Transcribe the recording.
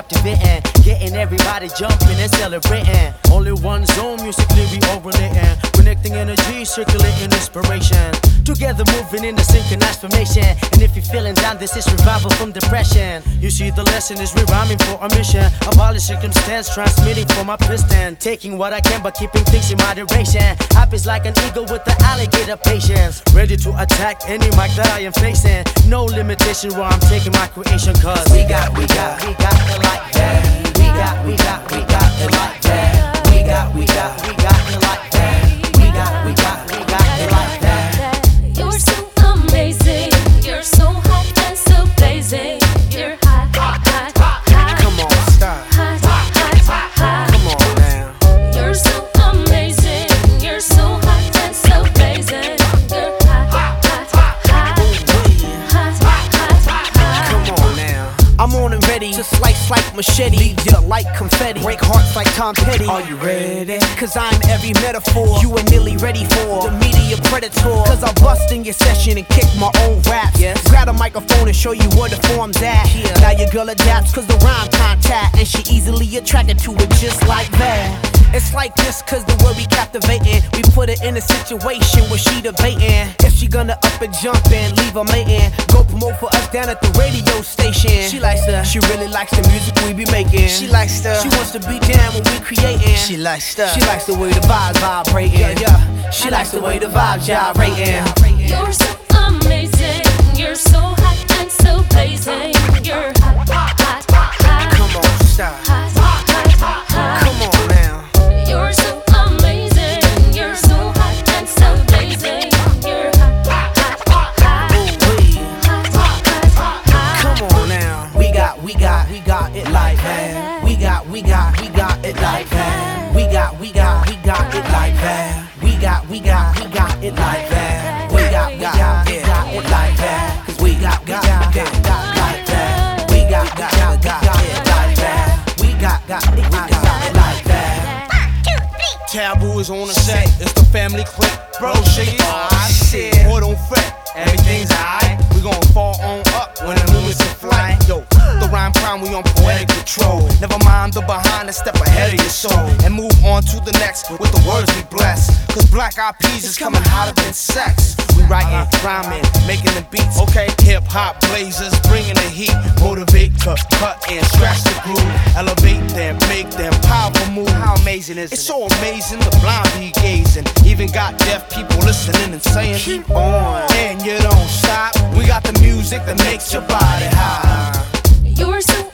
captivating, getting everybody jumping and celebrating. Only one zone, musically we overlating, connecting energy, circulating inspiration. Together moving in the synchronized formation. And if you're feeling down, this is revival from depression. You see the lesson is rhyming for a mission. Abolish circumstance, transmitting for my piston. Taking what I can but keeping things in moderation. Happy's like an eagle with the alligator patience. Ready to attack any mic that I am facing. No limitation where I'm taking my creation. Cause we got it like that. We got it like that. We got it like that. We got it like that. We got it like that. You're so amazing. You're so hot and so blazing. You're hot. Come on, stop. Hot. Come on now. You're so amazing. You're so hot and so blazing. You're hot. Come on now. I'm on and ready to slice like machete, leave you like confetti, break hearts like Tom Petty. Are you ready? Cause I'm every metaphor you ain't nearly ready for. The media predator. Cause I bust in your session and kick my own raps. Yes. Grab a microphone and show you where the form's at. Yeah. Now your girl adapts cause the rhyme contact, and she easily attracted to it just like that. It's like this cause the word we captivating. We put her in a situation where she debating if she gonna up and jump and leave her mating. Go promote for us down at the radio station. She really likes the music we be making. She wants to be down when we creating. She likes the way the vibes vibrating. Yeah. She likes the way the vibes gyrating. You're so amazing. You're so hot and so blazing. You're hot. Come on, stop. Come on now. You're so amazing. You're so hot and so blazing. You're hot. Come on now. We got it like that. We got it like that. We got it like that. We got it like that. We got it like that. Cause we got it like that. We got it like that. We got it like that. Taboo is on the set. It's the family clique. Bro, shake it. Oh, shit. Boy, don't fret. Everything's alright. We gon' fall on up when the movement's in flight. Yo, the rhyme prime, we on poetic control. Never mind the behind and step ahead of your soul. And move on to the next with the words we bless. Cause Black Eyed Peas is coming hotter than sex. We writing, rhyming, making the beats. Okay, hip hop blazers, bringing the heat. Motivate to cut and scratch the groove. Elevate them, make them powerful move. How amazing is it? It's so amazing, the blind be gazing. Even got deaf people listening and saying, keep on. And you don't stop. We got the music that makes your body high. You're so